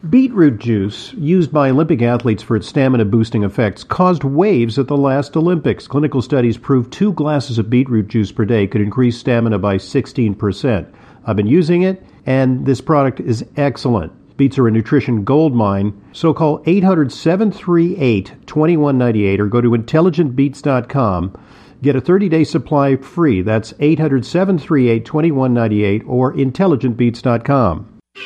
Beetroot juice, used by Olympic athletes for its stamina-boosting effects, caused waves at the last Olympics. Clinical studies proved 2 glasses of beetroot juice per day could increase stamina by 16%. I've been using it, and this product is excellent. Beets are a nutrition gold mine, so call 800-738-2198 or go to intelligentbeets.com. Get a 30-day supply free. That's 800-738-2198 or intelligentbeets.com.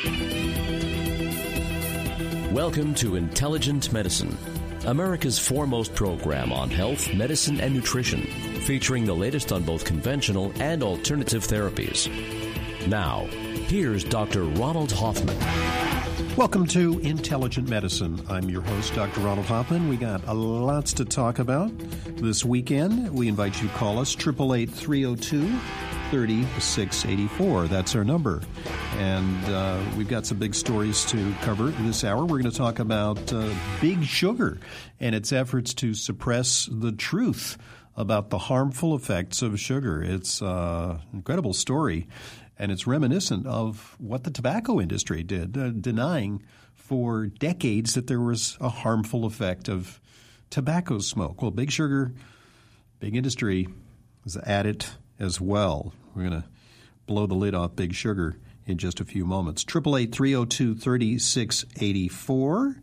Welcome to Intelligent Medicine, America's foremost program on health, medicine, and nutrition, featuring the latest on both conventional and alternative therapies. Now, here's Dr. Ronald Hoffman. Welcome to Intelligent Medicine. I'm your host, Dr. Ronald Hoffman. We got lots to talk about this weekend. We invite you to call us, 888-302-3684. That's our number. And we've got some big stories to cover this hour. We're going to talk about Big Sugar and its efforts to suppress the truth about the harmful effects of sugar. It's an incredible story, and it's reminiscent of what the tobacco industry did, denying for decades that there was a harmful effect of tobacco smoke. Well, Big Sugar, big industry is at it as well. We're going to blow the lid off Big Sugar in just a few moments. 888-302-3684.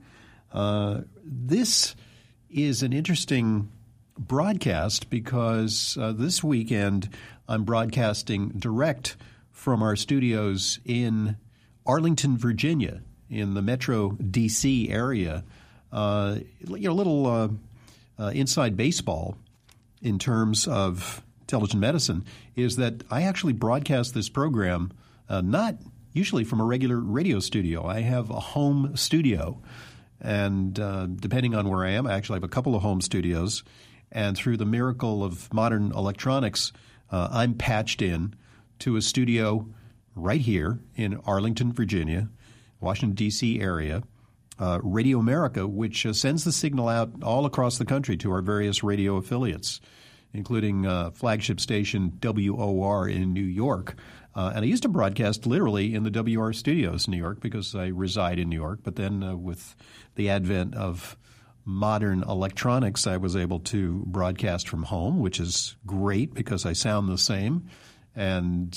This is an interesting broadcast because this weekend I'm broadcasting direct from our studios in Arlington, Virginia, in the Metro D.C. area. A little inside baseball in terms of intelligent medicine is that I actually broadcast this program not usually from a regular radio studio. I have a home studio, and depending on where I am, I actually have a couple of home studios. And through the miracle of modern electronics, I'm patched in to a studio right here in Arlington, Virginia, Washington, D.C. area, Radio America, which sends the signal out all across the country to our various radio affiliates, including flagship station WOR in New York. And I used to broadcast literally in the WR studios in New York because I reside in New York. But then with the advent of modern electronics, I was able to broadcast from home, which is great because I sound the same. And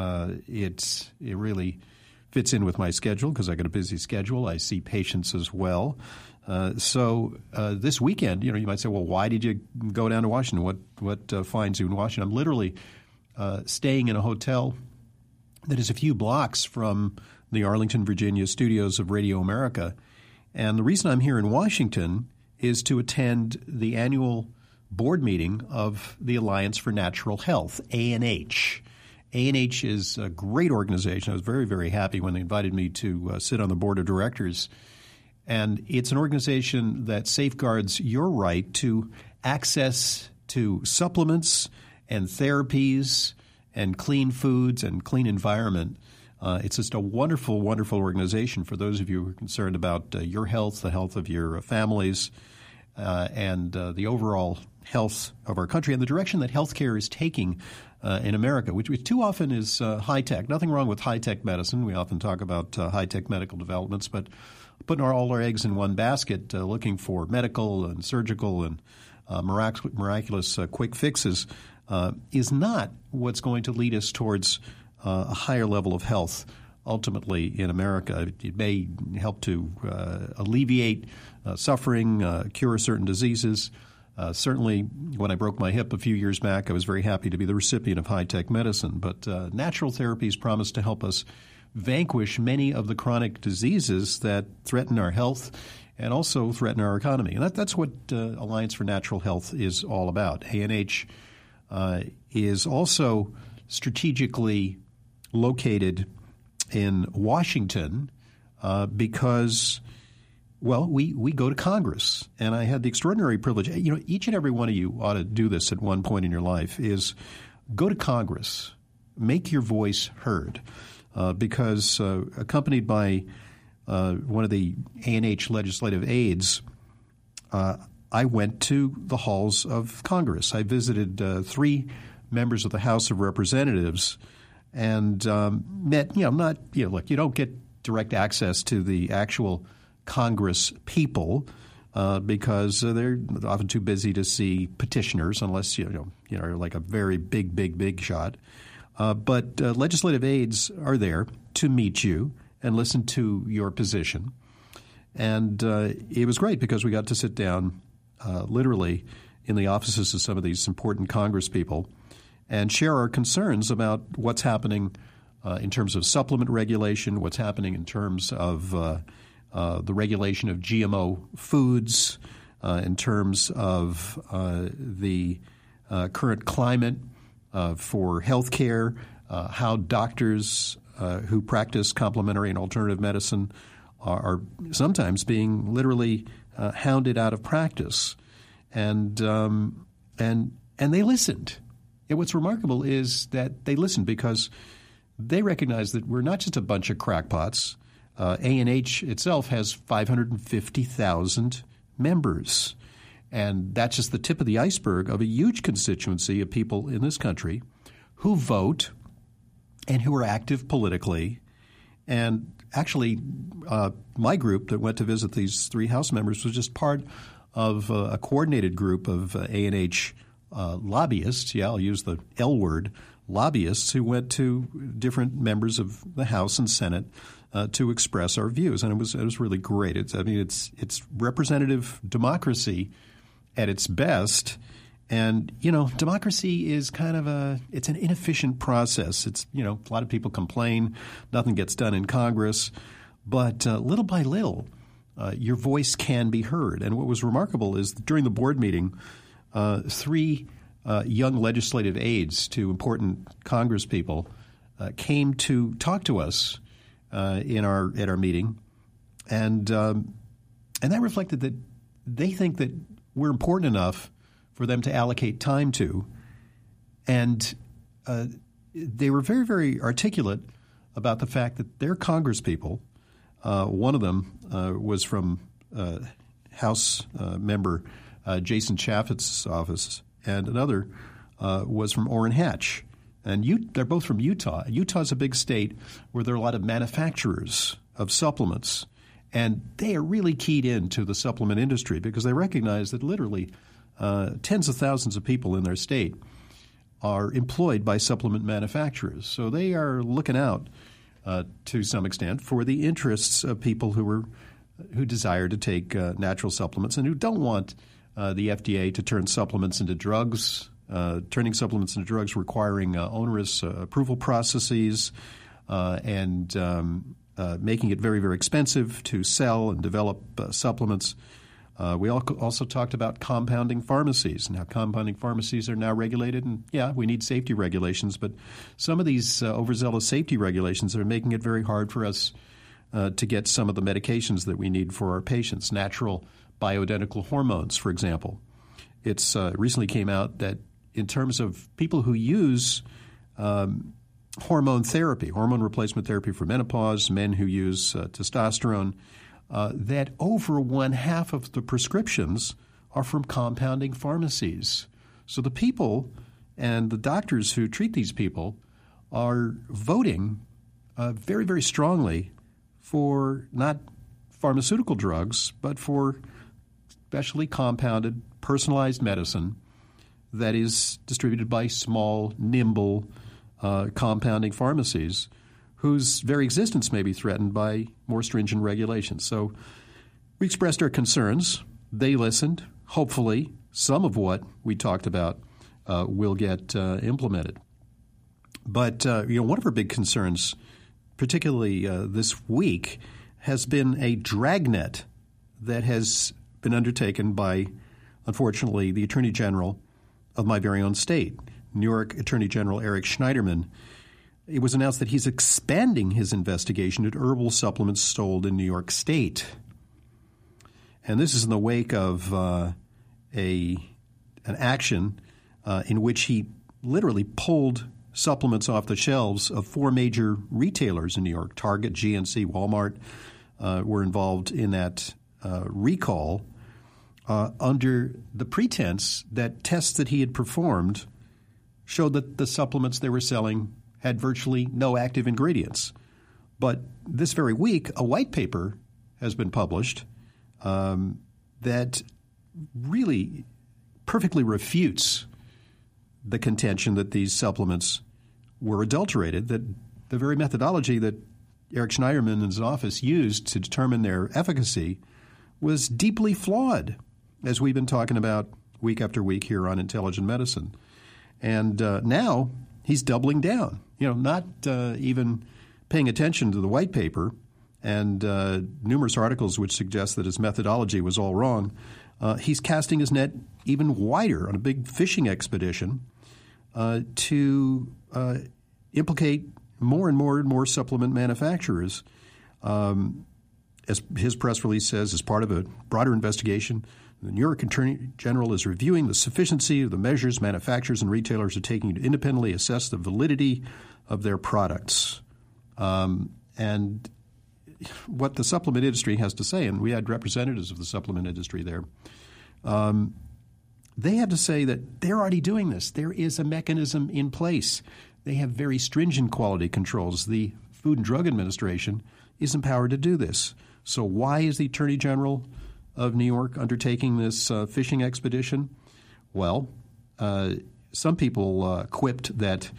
it really fits in with my schedule because I got a busy schedule. I see patients as well. So this weekend, you might say, well, why did you go down to Washington? What finds you in Washington? I'm literally staying in a hotel that is a few blocks from the Arlington, Virginia studios of Radio America. And the reason I'm here in Washington is to attend the annual board meeting of the Alliance for Natural Health, ANH. ANH is a great organization. I was very, very happy when they invited me to sit on the board of directors. And it's an organization that safeguards your right to access to supplements and therapies and clean foods and clean environment. It's just a wonderful, wonderful organization for those of you who are concerned about your health, the health of your families, and the overall health of our country and the direction that healthcare is taking in America, which too often is high-tech. Nothing wrong with high-tech medicine. We often talk about high-tech medical developments, but putting all our eggs in one basket, looking for medical and surgical and miraculous quick fixes is not what's going to lead us towards a higher level of health ultimately in America. It may help to alleviate suffering, cure certain diseases. Certainly, when I broke my hip a few years back, I was very happy to be the recipient of high-tech medicine. But natural therapies promise to help us vanquish many of the chronic diseases that threaten our health and also threaten our economy. And that's what Alliance for Natural Health is all about. ANH is also strategically located in Washington because, well, we go to Congress. And I had the extraordinary privilege, each and every one of you ought to do this at one point in your life, is go to Congress, make your voice heard, because accompanied by one of the ANH legislative aides, I went to the halls of Congress. I visited 3 members of the House of Representatives and met, look, you don't get direct access to the actual Congress people because they're often too busy to see petitioners unless you're like a very big shot. But legislative aides are there to meet you and listen to your position. And it was great because we got to sit down literally in the offices of some of these important Congress people and share our concerns about what's happening in terms of supplement regulation, what's happening in terms of the regulation of GMO foods, in terms of the current climate for health care, how doctors who practice complementary and alternative medicine are sometimes being literally hounded out of practice. And they listened. And what's remarkable is that they listened because they recognize that we're not just a bunch of crackpots. A&H itself has 550,000 members. And that's just the tip of the iceberg of a huge constituency of people in this country who vote and who are active politically. And actually, my group that went to visit these three House members was just part of a coordinated group of A&H lobbyists. Yeah, I'll use the L word, lobbyists who went to different members of the House and Senate to express our views, and it was really great. It's representative democracy at its best, and democracy is kind of it's an inefficient process. It's a lot of people complain, nothing gets done in Congress, but little by little, your voice can be heard. And what was remarkable is that during the board meeting, three young legislative aides to important Congress people came to talk to us at our meeting, and that reflected that they think that we're important enough for them to allocate time to, and they were very, very articulate about the fact that their Congress people. One of them was from House member Jason Chaffetz's office, and another was from Orrin Hatch. And they're both from Utah. Utah's a big state where there are a lot of manufacturers of supplements, and they are really keyed into the supplement industry because they recognize that literally tens of thousands of people in their state are employed by supplement manufacturers. So they are looking out to some extent for the interests of people who desire to take natural supplements and who don't want the FDA to turn supplements into drugs, turning supplements into drugs requiring onerous approval processes and making it very, very expensive to sell and develop supplements. We also talked about compounding pharmacies and how compounding pharmacies are now regulated. And, yeah, we need safety regulations, but some of these overzealous safety regulations are making it very hard for us to get some of the medications that we need for our patients, natural bioidentical hormones, for example. It's recently came out that in terms of people who use hormone therapy, hormone replacement therapy for menopause, men who use testosterone, that over one half of the prescriptions are from compounding pharmacies. So the people and the doctors who treat these people are voting very, very strongly for not pharmaceutical drugs, but for specially compounded, personalized medicine that is distributed by small, nimble compounding pharmacies whose very existence may be threatened by more stringent regulations. So we expressed our concerns. They listened. Hopefully, some of what we talked about will get implemented. But one of our big concerns, particularly this week, has been a dragnet that has been undertaken by, unfortunately, the Attorney General of my very own state, New York Attorney General Eric Schneiderman. It was announced that he's expanding his investigation at herbal supplements sold in New York State. And this is in the wake of an action in which he literally pulled supplements off the shelves of four major retailers in New York. Target, GNC, Walmart were involved in that recall under the pretense that tests that he had performed showed that the supplements they were selling had virtually no active ingredients. But this very week, a white paper has been published that really perfectly refutes the contention that these supplements were adulterated, that the very methodology that Eric Schneiderman and his office used to determine their efficacy was deeply flawed, as we've been talking about week after week here on Intelligent Medicine. And now he's doubling down, not even paying attention to the white paper and numerous articles which suggest that his methodology was all wrong. He's casting his net even wider on a big fishing expedition to implicate more and more supplement manufacturers. As his press release says, as part of a broader investigation, the New York Attorney General is reviewing the sufficiency of the measures manufacturers and retailers are taking to independently assess the validity of their products. And what the supplement industry has to say, and we had representatives of the supplement industry there, they had to say that they're already doing this. There is a mechanism in place. They have very stringent quality controls. The Food and Drug Administration is empowered to do this. So why is the Attorney General of New York undertaking this fishing expedition? Well, some people quipped that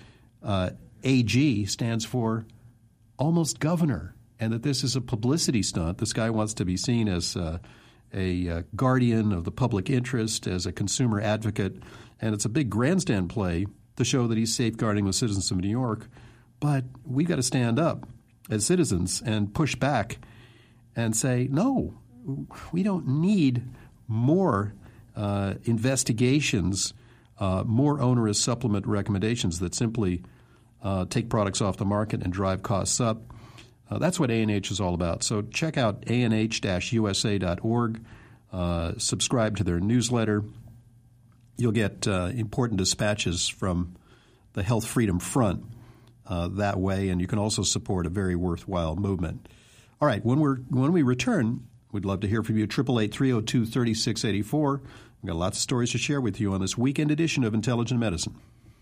AG stands for almost governor, and that this is a publicity stunt. This guy wants to be seen as a guardian of the public interest, as a consumer advocate, and it's a big grandstand play to show that he's safeguarding the citizens of New York. But we've got to stand up as citizens and push back and say, no, we don't need more investigations, more onerous supplement recommendations that simply take products off the market and drive costs up. That's what ANH is all about. So check out anh-usa.org. Subscribe to their newsletter. You'll get important dispatches from the Health Freedom Front that way, and you can also support a very worthwhile movement. All right, when we return, we'd love to hear from you. 888-302-3684. We've got lots of stories to share with you on this weekend edition of Intelligent Medicine.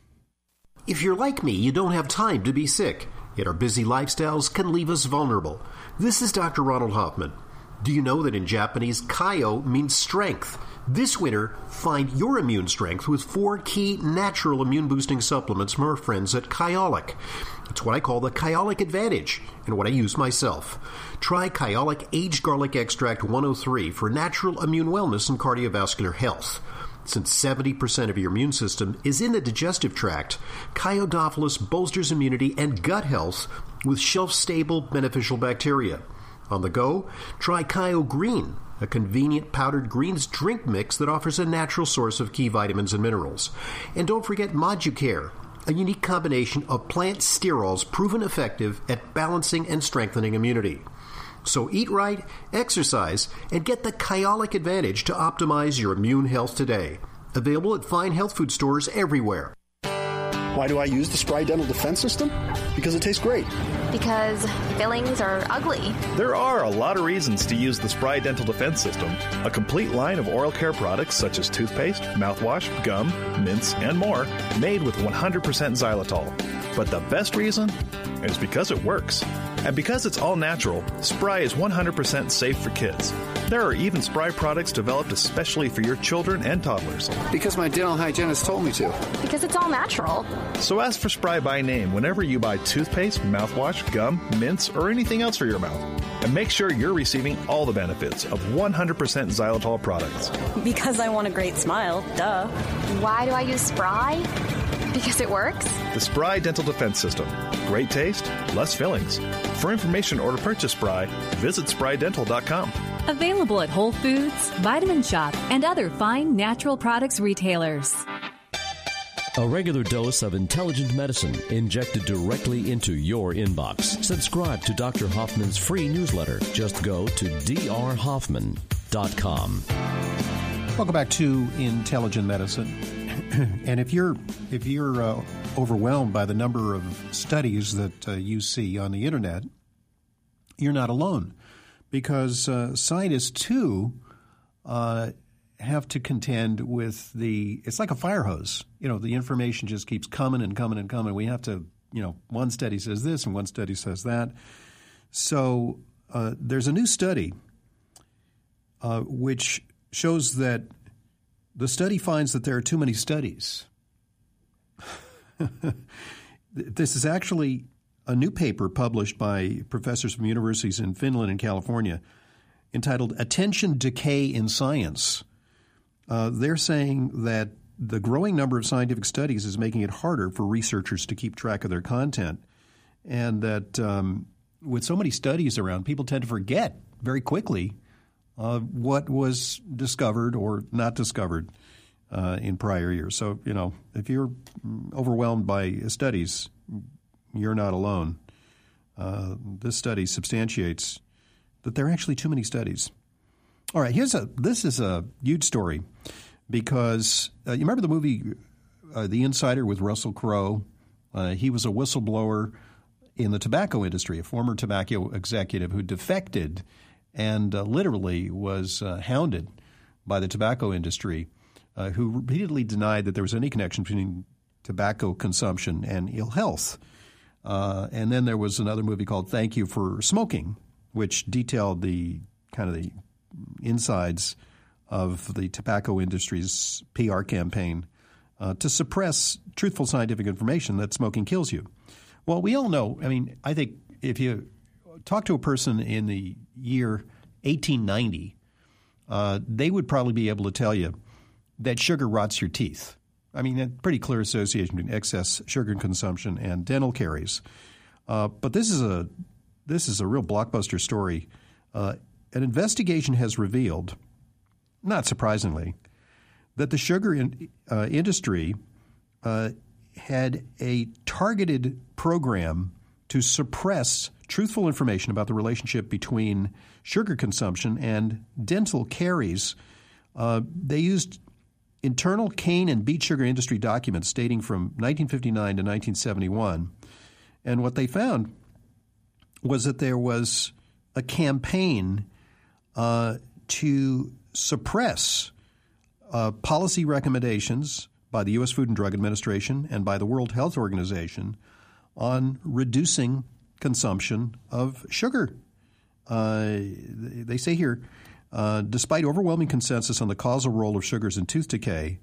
If you're like me, you don't have time to be sick, yet our busy lifestyles can leave us vulnerable. This is Dr. Ronald Hoffman. Do you know that in Japanese, Kaio means strength? This winter, find your immune strength with 4 key natural immune-boosting supplements from our friends at Kyolic. It's what I call the Kyolic Advantage, and what I use myself. Try Kyolic Aged Garlic Extract 103 for natural immune wellness and cardiovascular health. Since 70% of your immune system is in the digestive tract, Kyodophilus bolsters immunity and gut health with shelf-stable beneficial bacteria. On the go, try Kyo Green, a convenient powdered greens drink mix that offers a natural source of key vitamins and minerals. And don't forget Moducare, a unique combination of plant sterols proven effective at balancing and strengthening immunity. So eat right, exercise, and get the Kyolic Advantage to optimize your immune health today. Available at fine health food stores everywhere. Why do I use the Spry Dental Defense System? Because it tastes great. Because fillings are ugly. There are a lot of reasons to use the Spry Dental Defense System, a complete line of oral care products such as toothpaste, mouthwash, gum, mints, and more, made with 100% xylitol. But the best reason is because it works. And because it's all natural, Spry is 100% safe for kids. There are even Spry products developed especially for your children and toddlers. Because my dental hygienist told me to. Because it's all natural. So ask for Spry by name whenever you buy toothpaste, mouthwash, gum, mints, or anything else for your mouth. And make sure you're receiving all the benefits of 100% xylitol products. Because I want a great smile, duh. Why do I use Spry? Because it works? The Spry Dental Defense System. Great taste, less fillings. For information or to purchase Spry, visit sprydental.com. Available at Whole Foods, Vitamin Shop, and other fine natural products retailers. A regular dose of intelligent medicine injected directly into your inbox. Subscribe to Dr. Hoffman's free newsletter. Just go to drhoffman.com. Welcome back to Intelligent Medicine. And if you're overwhelmed by the number of studies that you see on the internet, you're not alone, because scientists too have to contend with it's like a fire hose. The information just keeps coming and coming and coming. We have to, one study says this and one study says that. So there's a new study which shows that the study finds that there are too many studies. This is actually a new paper published by professors from universities in Finland and California entitled Attention Decay in Science. They're saying that the growing number of scientific studies is making it harder for researchers to keep track of their content, and that with so many studies around, people tend to forget very quickly what was discovered or not discovered in prior years. So, if you're overwhelmed by studies, you're not alone. This study substantiates that there are actually too many studies. All right, this is a huge story because you remember the movie The Insider with Russell Crowe? He was a whistleblower in the tobacco industry, a former tobacco executive who defected and literally was hounded by the tobacco industry, who repeatedly denied that there was any connection between tobacco consumption and ill health. And then there was another movie called Thank You for Smoking, which detailed the kind of the insides of the tobacco industry's PR campaign to suppress truthful scientific information that smoking kills you. Well, we all know, I think if you talk to a person in the year 1890, they would probably be able to tell you that sugar rots your teeth. A pretty clear association between excess sugar consumption and dental caries. But this is a real blockbuster story. An investigation has revealed, not surprisingly, that the sugar industry had a targeted program to suppress truthful information about the relationship between sugar consumption and dental caries. They used internal cane and beet sugar industry documents dating from 1959 to 1971. And what they found was that there was a campaign to suppress policy recommendations by the U.S. Food and Drug Administration and by the World Health Organization on reducing consumption of sugar. They say here, despite overwhelming consensus on the causal role of sugars in tooth decay,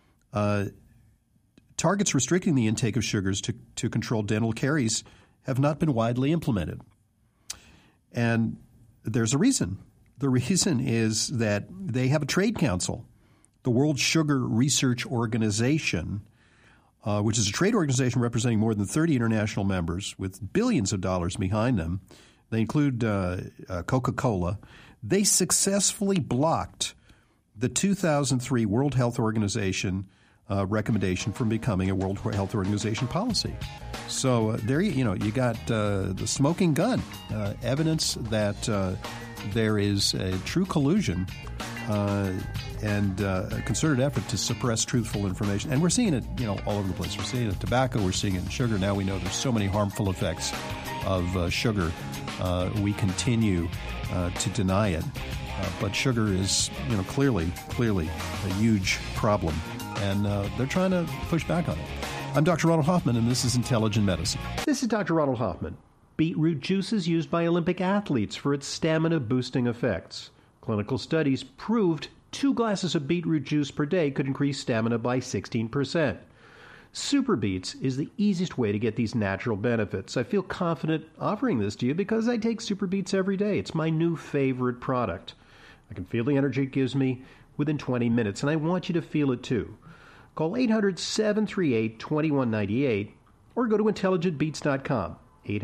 targets restricting the intake of sugars to control dental caries have not been widely implemented. And there's a reason. The reason is that they have a trade council, the World Sugar Research Organization, which is a trade organization representing more than 30 international members with billions of dollars behind them. They include Coca-Cola. They successfully blocked the 2003 World Health Organization recommendation from becoming a World Health Organization policy. So there you got the smoking gun, evidence that there is a true collusion and a concerted effort to suppress truthful information. And we're seeing it, all over the place. We're seeing it in tobacco. We're seeing it in sugar. Now we know there's so many harmful effects of sugar. We continue to deny it. But sugar is, clearly a huge problem. And they're trying to push back on it. I'm Dr. Ronald Hoffman, and this is Intelligent Medicine. This is Dr. Ronald Hoffman. Beetroot juice is used by Olympic athletes for its stamina-boosting effects. Clinical studies proved 2 glasses of beetroot juice per day could increase stamina by 16%. Super Beets is the easiest way to get these natural benefits. I feel confident offering this to you because I take Super Beets every day. It's my new favorite product. I can feel the energy it gives me within 20 minutes, and I want you to feel it too. Call 800-738-2198 or go to intelligentbeats.com.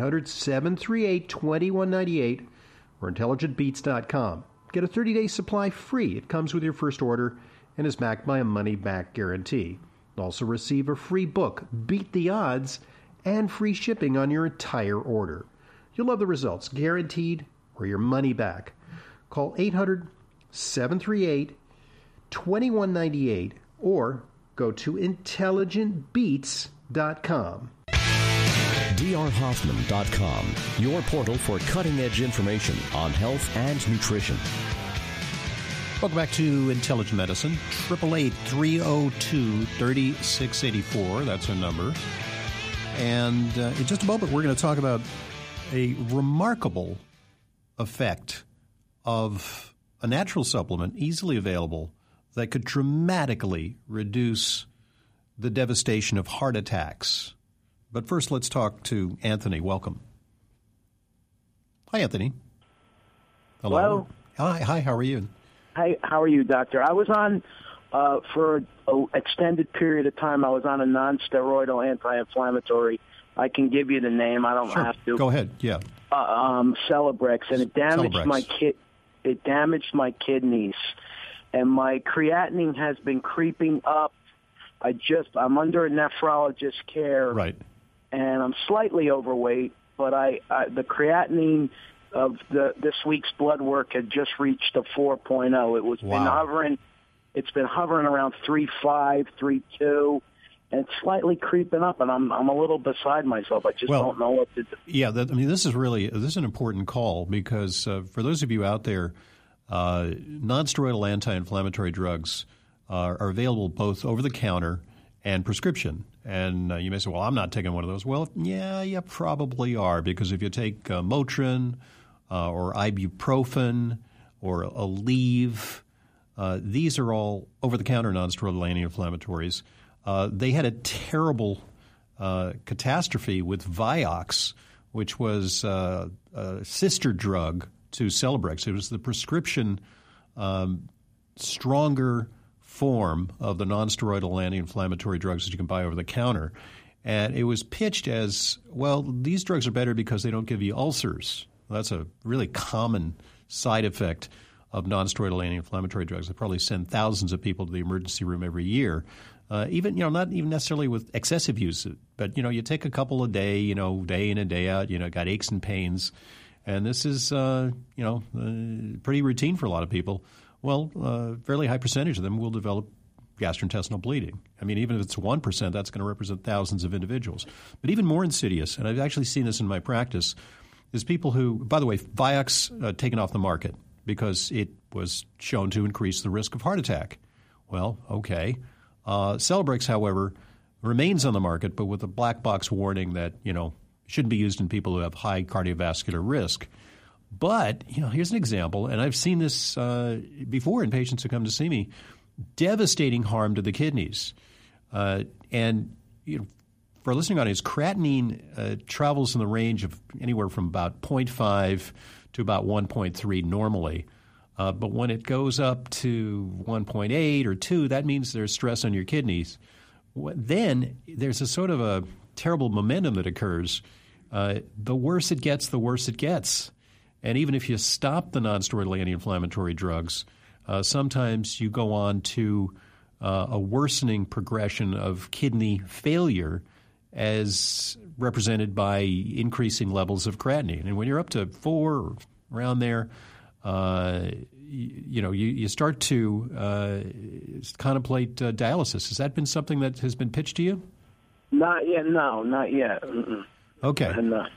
800-738-2198 or intelligentbeats.com. Get a 30-day supply free. It comes with your first order and is backed by a money-back guarantee. You'll also receive a free book, Beat the Odds, and free shipping on your entire order. You'll love the results, guaranteed, or your money back. Call 800-738-2198 or go to intelligentbeats.com. drhoffman.com, your portal for cutting-edge information on health and nutrition. Welcome back to Intelligent Medicine. 888-302-3684. That's our number. And in just a moment, we're going to talk about a remarkable effect of a natural supplement easily available that could dramatically reduce the devastation of heart attacks. But first, let's talk to Anthony. Welcome. Hi, Anthony. Hello. Hi, how are you? Hi, how are you, doctor? I was on, for an extended period of time, I was on a non-steroidal anti-inflammatory. I can give you the name. I don't have to. Go ahead, yeah. Celebrex, and it damaged my kidneys. And my creatinine has been creeping up. I'm under a nephrologist care. Right. And I'm slightly overweight, but the creatinine of this week's blood work had just reached a 4.0. It's been hovering around 3.5, 3.2, and it's slightly creeping up, and I'm a little beside myself. I just don't know what to do. Yeah, this is an important call because for those of you out there, non-steroidal anti-inflammatory drugs are available both over the counter and prescription. And you may say, well, I'm not taking one of those. Well, yeah, you probably are, because if you take Motrin or ibuprofen or Aleve, these are all over-the-counter non-steroidal anti-inflammatories. They had a terrible catastrophe with Vioxx, which was a sister drug to Celebrex. It was the prescription stronger form of the non-steroidal anti-inflammatory drugs that you can buy over the counter. And it was pitched as, well, these drugs are better because they don't give you ulcers. That's a really common side effect of non-steroidal anti-inflammatory drugs. They probably send thousands of people to the emergency room every year. Not even necessarily with excessive use, but, you take a couple a day, day in and day out, got aches and pains. And this is, pretty routine for a lot of people. Well, a fairly high percentage of them will develop gastrointestinal bleeding. I mean, even if it's 1%, that's going to represent thousands of individuals. But even more insidious, and I've actually seen this in my practice, is people who, by the way, Vioxx taken off the market because it was shown to increase the risk of heart attack. Well, okay. Celebrex, however, remains on the market, but with a black box warning that, shouldn't be used in people who have high cardiovascular risk. But, here's an example, and I've seen this before in patients who come to see me, devastating harm to the kidneys. And for a listening audience, creatinine travels in the range of anywhere from about 0.5 to about 1.3 normally. But when it goes up to 1.8 or 2, that means there's stress on your kidneys. Then there's a sort of a terrible momentum that occurs. The worse it gets, the worse it gets. And even if you stop the non-steroidal anti-inflammatory drugs, sometimes you go on to a worsening progression of kidney failure as represented by increasing levels of creatinine. And when you're up to 4 or around there, you start to contemplate dialysis. Has that been something that has been pitched to you? Not yet. No, not yet. Mm-mm. Okay.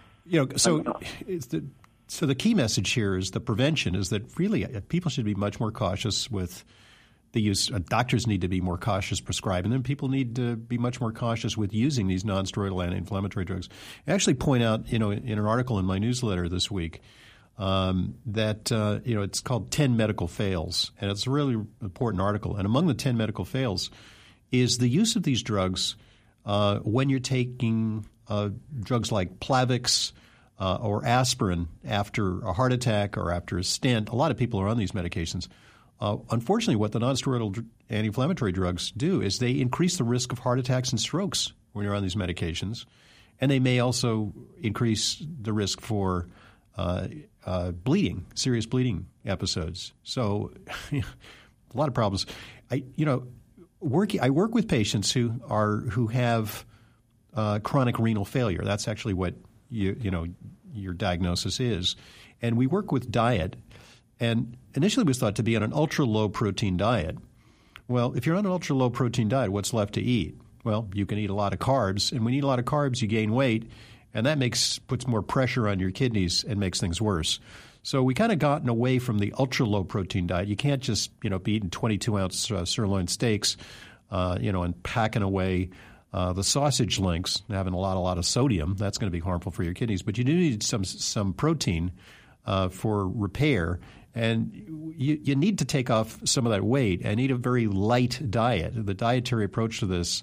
So the key message here is the prevention is that really people should be much more cautious with the use. Doctors need to be more cautious prescribing them. People need to be much more cautious with using these non-steroidal anti-inflammatory drugs. I actually point out, in an article in my newsletter this week that it's called 10 Medical Fails, and it's a really important article. And among the 10 medical fails is the use of these drugs when you're taking drugs like Plavix or aspirin after a heart attack or after a stent. A lot of people are on these medications. Unfortunately, what the non-steroidal anti-inflammatory drugs do is they increase the risk of heart attacks and strokes when you're on these medications, and they may also increase the risk for bleeding, serious bleeding episodes. So a lot of problems. I work with patients who have chronic renal failure. That's actually what your diagnosis is. And we work with diet. And initially it was thought to be on an ultra-low protein diet. Well, if you're on an ultra-low protein diet, what's left to eat? Well, you can eat a lot of carbs. And when you eat a lot of carbs, you gain weight. And that puts more pressure on your kidneys and makes things worse. So we kind of gotten away from the ultra-low protein diet. You can't just be eating 22-ounce sirloin steaks and packing away The sausage links, having a lot of sodium, that's going to be harmful for your kidneys. But you do need some protein for repair, and you need to take off some of that weight and eat a very light diet. The dietary approach to this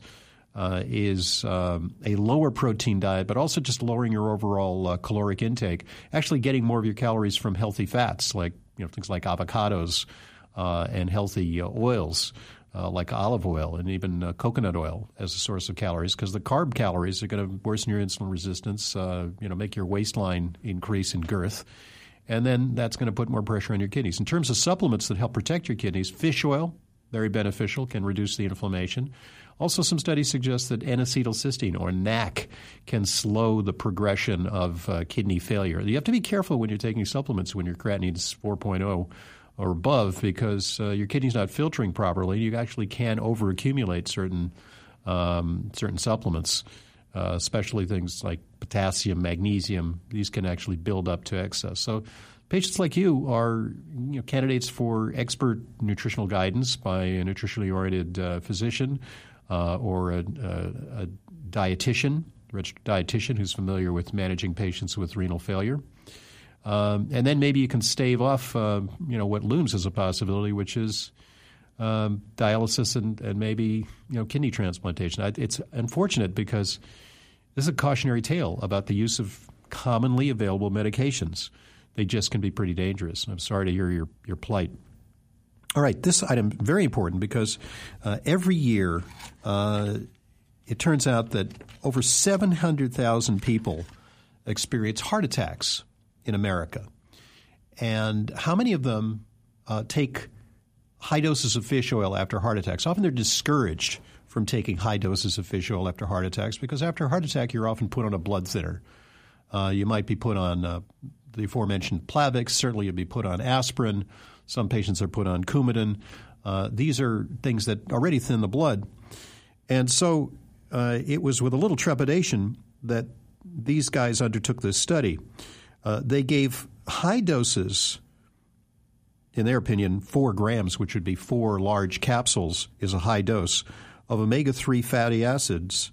is a lower protein diet, but also just lowering your overall caloric intake, actually getting more of your calories from healthy fats, like things like avocados and healthy oils. Like olive oil and even coconut oil as a source of calories, because the carb calories are going to worsen your insulin resistance, make your waistline increase in girth, and then that's going to put more pressure on your kidneys. In terms of supplements that help protect your kidneys, fish oil, very beneficial, can reduce the inflammation. Also, some studies suggest that N-acetylcysteine, or NAC, can slow the progression of kidney failure. You have to be careful when you're taking supplements when your creatinine is 4.0 or above, because your kidney's not filtering properly. You actually can overaccumulate certain supplements, especially things like potassium, magnesium. These can actually build up to excess. So patients like you are candidates for expert nutritional guidance by a nutritionally oriented physician or a dietitian, registered dietitian who's familiar with managing patients with renal failure. And then maybe you can stave off, what looms as a possibility, which is dialysis and maybe, kidney transplantation. It's unfortunate because this is a cautionary tale about the use of commonly available medications. They just can be pretty dangerous. I'm sorry to hear your plight. All right, this item very important because every year it turns out that over 700,000 people experience heart attacks in America. And how many of them take high doses of fish oil after heart attacks? Often they're discouraged from taking high doses of fish oil after heart attacks because after a heart attack, you're often put on a blood thinner. You might be put on the aforementioned Plavix. Certainly you'll be put on aspirin. Some patients are put on Coumadin. These are things that already thin the blood. And so it was with a little trepidation that these guys undertook this study. They gave high doses, in their opinion, 4 grams, which would be 4 large capsules, is a high dose, of omega-3 fatty acids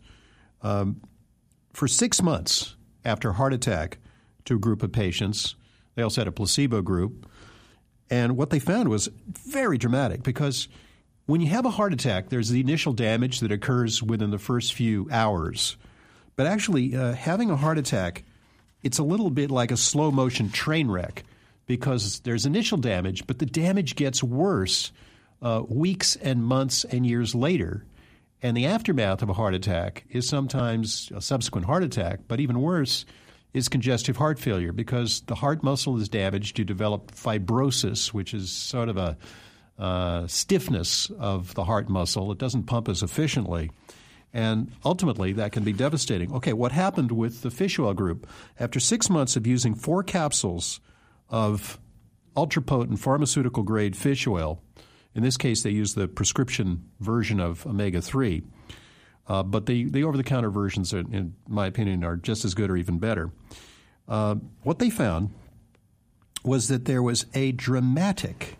for 6 months after a heart attack to a group of patients. They also had a placebo group. And what they found was very dramatic because when you have a heart attack, there's the initial damage that occurs within the first few hours. But actually, having a heart attack, it's a little bit like a slow-motion train wreck because there's initial damage, but the damage gets worse weeks and months and years later. And the aftermath of a heart attack is sometimes a subsequent heart attack, but even worse is congestive heart failure because the heart muscle is damaged. You develop fibrosis, which is sort of a stiffness of the heart muscle. It doesn't pump as efficiently. And ultimately, that can be devastating. Okay, what happened with the fish oil group? After 6 months of using 4 capsules of ultra-potent pharmaceutical-grade fish oil, in this case, they used the prescription version of omega-3, but the over-the-counter versions, in my opinion, are just as good or even better. What they found was that there was a dramatic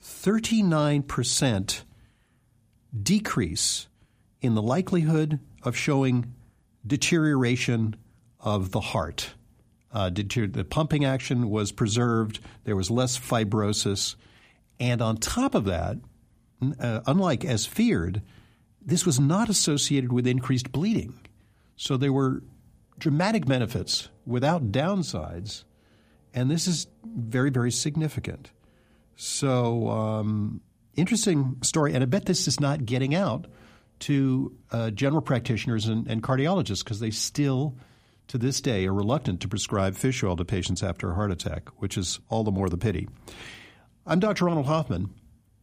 39% decrease in the likelihood of showing deterioration of the heart. The pumping action was preserved. There was less fibrosis. And on top of that, unlike as feared, this was not associated with increased bleeding. So there were dramatic benefits without downsides. And this is very, very significant. So interesting story. And I bet this is not getting out to general practitioners and cardiologists because they still, to this day, are reluctant to prescribe fish oil to patients after a heart attack, which is all the more the pity. I'm Dr. Ronald Hoffman.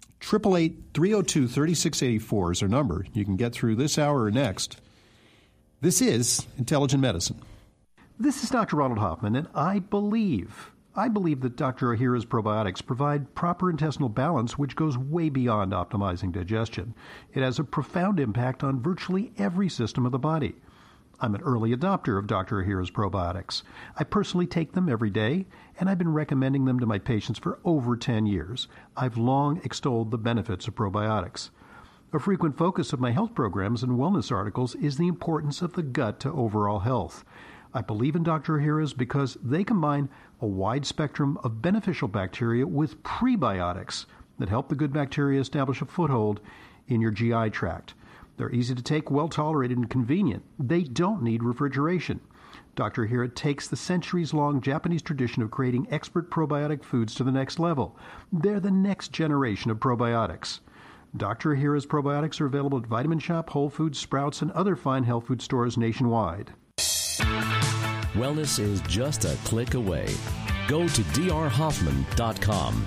888-302-3684 is our number. You can get through this hour or next. This is Intelligent Medicine. This is Dr. Ronald Hoffman, and I believe that Dr. Ohhira's probiotics provide proper intestinal balance, which goes way beyond optimizing digestion. It has a profound impact on virtually every system of the body. I'm an early adopter of Dr. Ohhira's probiotics. I personally take them every day, and I've been recommending them to my patients for over 10 years. I've long extolled the benefits of probiotics. A frequent focus of my health programs and wellness articles is the importance of the gut to overall health. I believe in Dr. Ohhira's because they combine a wide spectrum of beneficial bacteria with prebiotics that help the good bacteria establish a foothold in your GI tract. They're easy to take, well-tolerated, and convenient. They don't need refrigeration. Dr. Ohhira takes the centuries-long Japanese tradition of creating expert probiotic foods to the next level. They're the next generation of probiotics. Dr. Ohhira's probiotics are available at Vitamin Shoppe, Whole Foods, Sprouts, and other fine health food stores nationwide. Wellness is just a click away. Go to drhoffman.com.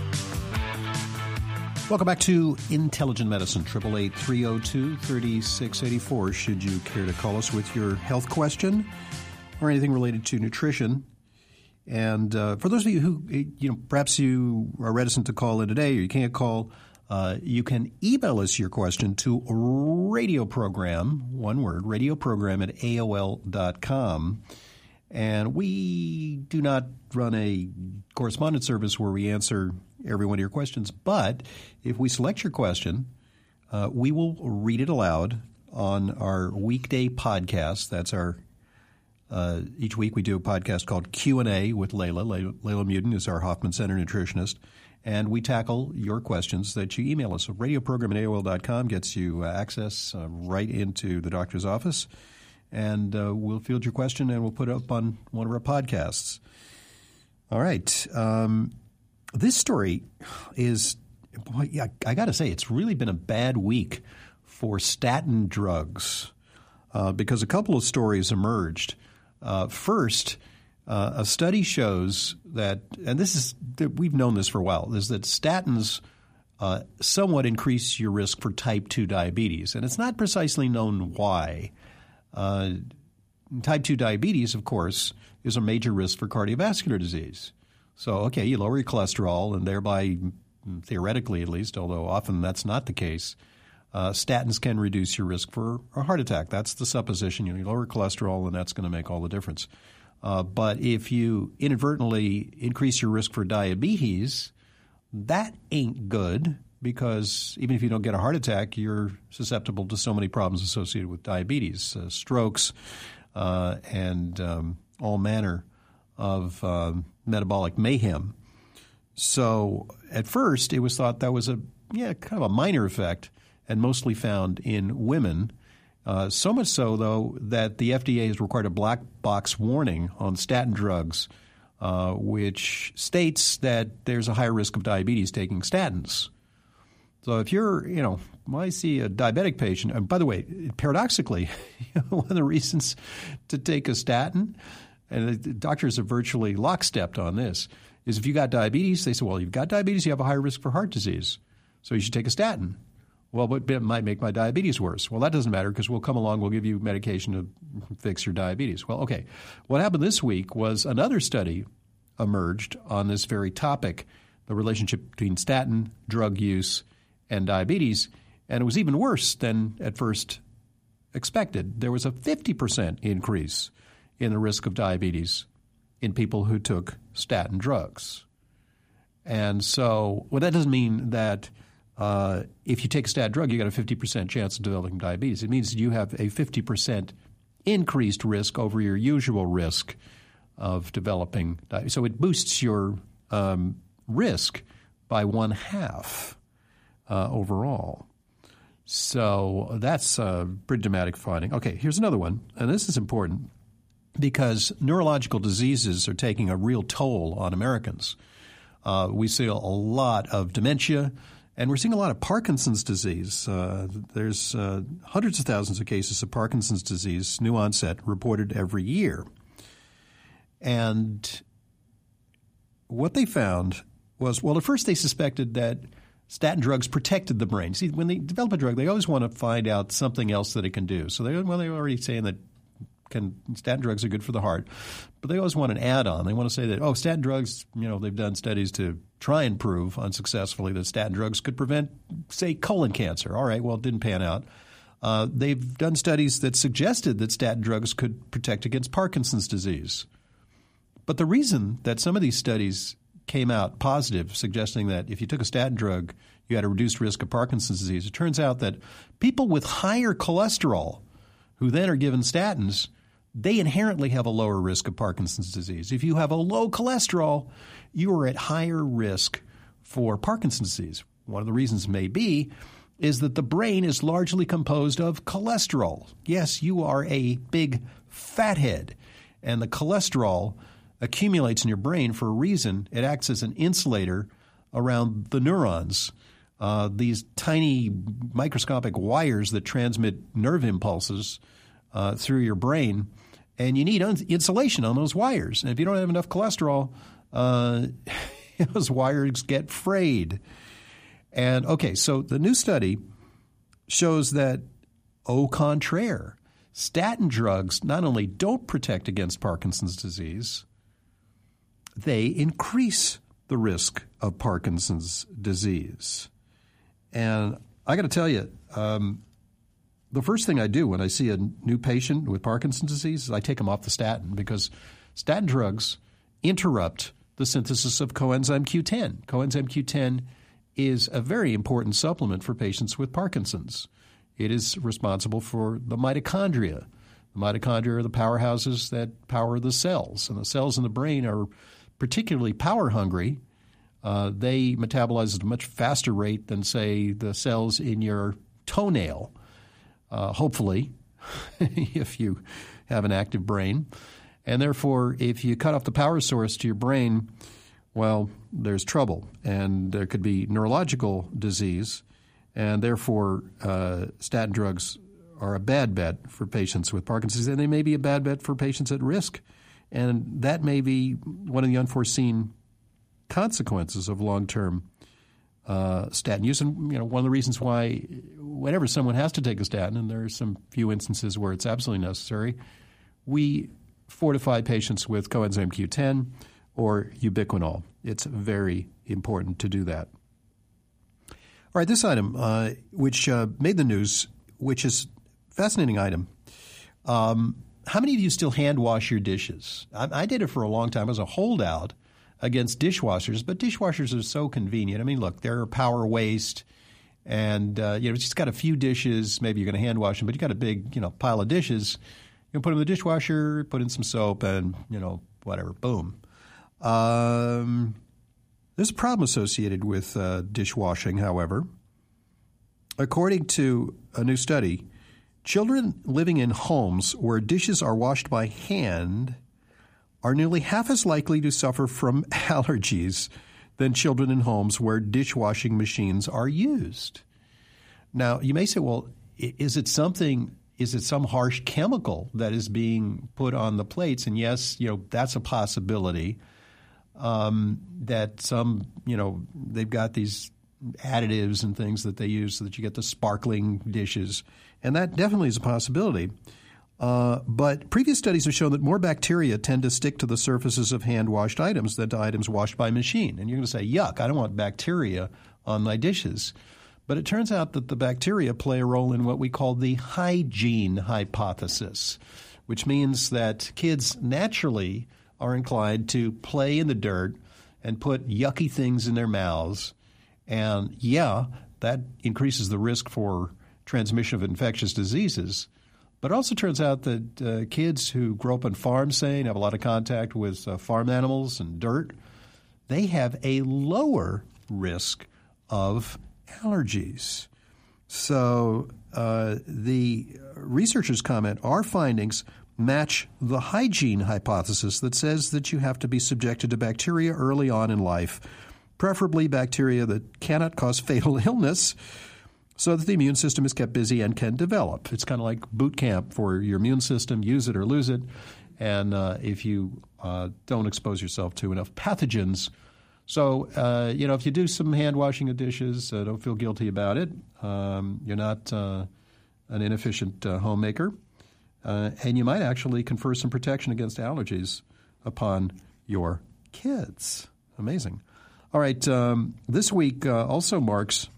Welcome back to Intelligent Medicine, 888-302-3684, should you care to call us with your health question or anything related to nutrition. And for those of you who, perhaps you are reticent to call in today or you can't call, you can email us your question to radioprogram, one word, radioprogram at AOL.com. And we do not run a correspondence service where we answer every one of your questions. But if we select your question, we will read it aloud on our weekday podcast. That's our each week we do a podcast called Q&A with Layla. Layla Muden is our Hoffman Center nutritionist. And we tackle your questions that you email us. So radioprogram at AOL.com gets you access right into the doctor's office. And we'll field your question and we'll put it up on one of our podcasts. All right. This story is, I got to say, it's really been a bad week for statin drugs because a couple of stories emerged. First, a study shows that, and we've known this for a while, is that statins somewhat increase your risk for type 2 diabetes. And it's not precisely known why. Type 2 diabetes, of course, is a major risk for cardiovascular disease. So, okay, you lower your cholesterol and thereby, theoretically at least, although often that's not the case, statins can reduce your risk for a heart attack. That's the supposition. You lower cholesterol and that's going to make all the difference. But if you inadvertently increase your risk for diabetes, that ain't good because even if you don't get a heart attack, you're susceptible to so many problems associated with diabetes, strokes, and all manner of metabolic mayhem. So at first it was thought that was kind of a minor effect and mostly found in women. So much so, though, that the FDA has required a black box warning on statin drugs, which states that there's a higher risk of diabetes taking statins. So if you're, when I see a diabetic patient, and by the way, paradoxically, one of the reasons to take a statin, and the doctors are virtually lockstepped on this, is if you got diabetes, they say, well, you've got diabetes, you have a higher risk for heart disease, so you should take a statin. Well, but it might make my diabetes worse. Well, that doesn't matter because we'll come along, we'll give you medication to fix your diabetes. Well, okay. What happened this week was another study emerged on this very topic, the relationship between statin, drug use, and diabetes, and it was even worse than at first expected. There was a 50% increase in the risk of diabetes in people who took statin drugs. And so, that doesn't mean that if you take a statin drug, you got a 50% chance of developing diabetes. It means you have a 50% increased risk over your usual risk of developing diabetes. So it boosts your risk by 1/2 overall. So that's a pretty dramatic finding. Okay, here's another one, and this is important because neurological diseases are taking a real toll on Americans. We see a lot of dementia, and we're seeing a lot of Parkinson's disease. There's hundreds of thousands of cases of Parkinson's disease, new onset, reported every year. And what they found was, well, at first they suspected that statin drugs protected the brain. See, when they develop a drug, they always want to find out something else that it can do. So they're already saying that statin drugs are good for the heart, but they always want an add-on. They want to say that, statin drugs, they've done studies to try and prove unsuccessfully that statin drugs could prevent, say, colon cancer. All right, well, it didn't pan out. They've done studies that suggested that statin drugs could protect against Parkinson's disease. But the reason that some of these studies came out positive, suggesting that if you took a statin drug, you had a reduced risk of Parkinson's disease. It turns out that people with higher cholesterol who then are given statins, they inherently have a lower risk of Parkinson's disease. If you have a low cholesterol, you are at higher risk for Parkinson's disease. One of the reasons may be is that the brain is largely composed of cholesterol. Yes, you are a big fathead, and the cholesterol accumulates in your brain for a reason. It acts as an insulator around the neurons, these tiny microscopic wires that transmit nerve impulses through your brain, and you need insulation on those wires. And if you don't have enough cholesterol, those wires get frayed. And okay, so the new study shows that, au contraire, statin drugs not only don't protect against Parkinson's disease, they increase the risk of Parkinson's disease. And I got to tell you, the first thing I do when I see a new patient with Parkinson's disease is I take them off the statin, because statin drugs interrupt the synthesis of coenzyme Q10. Coenzyme Q10 is a very important supplement for patients with Parkinson's. It is responsible for the mitochondria. The mitochondria are the powerhouses that power the cells, and the cells in the brain are particularly power hungry. They metabolize at a much faster rate than, say, the cells in your toenail, hopefully, if you have an active brain. And therefore, if you cut off the power source to your brain, well, there's trouble, and there could be neurological disease, and therefore statin drugs are a bad bet for patients with Parkinson's, and they may be a bad bet for patients at risk. And that may be one of the unforeseen consequences of long-term statin use. And one of the reasons why whenever someone has to take a statin, and there are some few instances where it's absolutely necessary, we fortify patients with coenzyme Q10 or ubiquinol. It's very important to do that. All right, this item, which made the news, which is a fascinating item. How many of you still hand wash your dishes? I did it for a long time as a holdout against dishwashers, but dishwashers are so convenient. I mean, look, they're power waste, and it's just got a few dishes. Maybe you're going to hand wash them, but you got a big pile of dishes. You can put them in the dishwasher, put in some soap, and whatever, boom. There's a problem associated with dishwashing, however. According to a new study, children living in homes where dishes are washed by hand are nearly half as likely to suffer from allergies than children in homes where dishwashing machines are used. Now, you may say, well, is it some harsh chemical that is being put on the plates? And yes, that's a possibility. That some, they've got these additives and things that they use so that you get the sparkling dishes. And that definitely is a possibility. But previous studies have shown that more bacteria tend to stick to the surfaces of hand-washed items than to items washed by machine. And you're going to say, yuck, I don't want bacteria on my dishes. But it turns out that the bacteria play a role in what we call the hygiene hypothesis, which means that kids naturally are inclined to play in the dirt and put yucky things in their mouths. And, that increases the risk for transmission of infectious diseases. But it also turns out that kids who grow up on farms, say, and have a lot of contact with farm animals and dirt, they have a lower risk of allergies. So the researchers comment, our findings match the hygiene hypothesis that says that you have to be subjected to bacteria early on in life, preferably bacteria that cannot cause fatal illness, so that the immune system is kept busy and can develop. It's kind of like boot camp for your immune system. Use it or lose it. And if you don't expose yourself to enough pathogens. So, if you do some hand washing of dishes, don't feel guilty about it. You're not an inefficient homemaker. And you might actually confer some protection against allergies upon your kids. Amazing. All right. This week also marks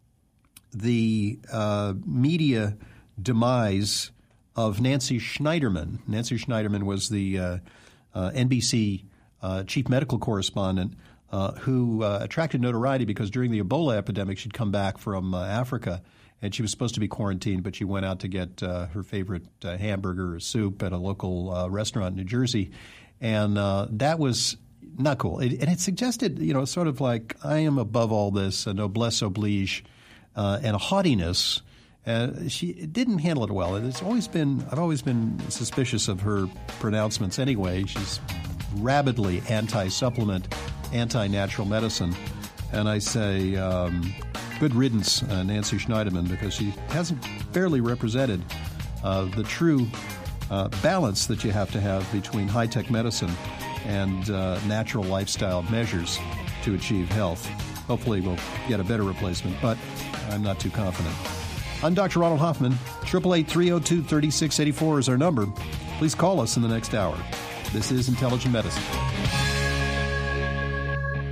the media demise of Nancy Schneiderman. Nancy Schneiderman was the NBC chief medical correspondent who attracted notoriety because during the Ebola epidemic, she'd come back from Africa, and she was supposed to be quarantined, but she went out to get her favorite hamburger or soup at a local restaurant in New Jersey, and that was not cool. And it suggested, sort of like, I am above all this, a noblesse oblige, and a haughtiness. She didn't handle it well. I've always been suspicious of her pronouncements anyway. She's rabidly anti-supplement, anti-natural medicine. And I say good riddance, Nancy Schneiderman, because she hasn't fairly represented the true balance that you have to have between high-tech medicine and natural lifestyle measures to achieve health. Hopefully we'll get a better replacement, but I'm not too confident. I'm Dr. Ronald Hoffman. 888-302-3684 is our number. Please call us in the next hour. This is Intelligent Medicine.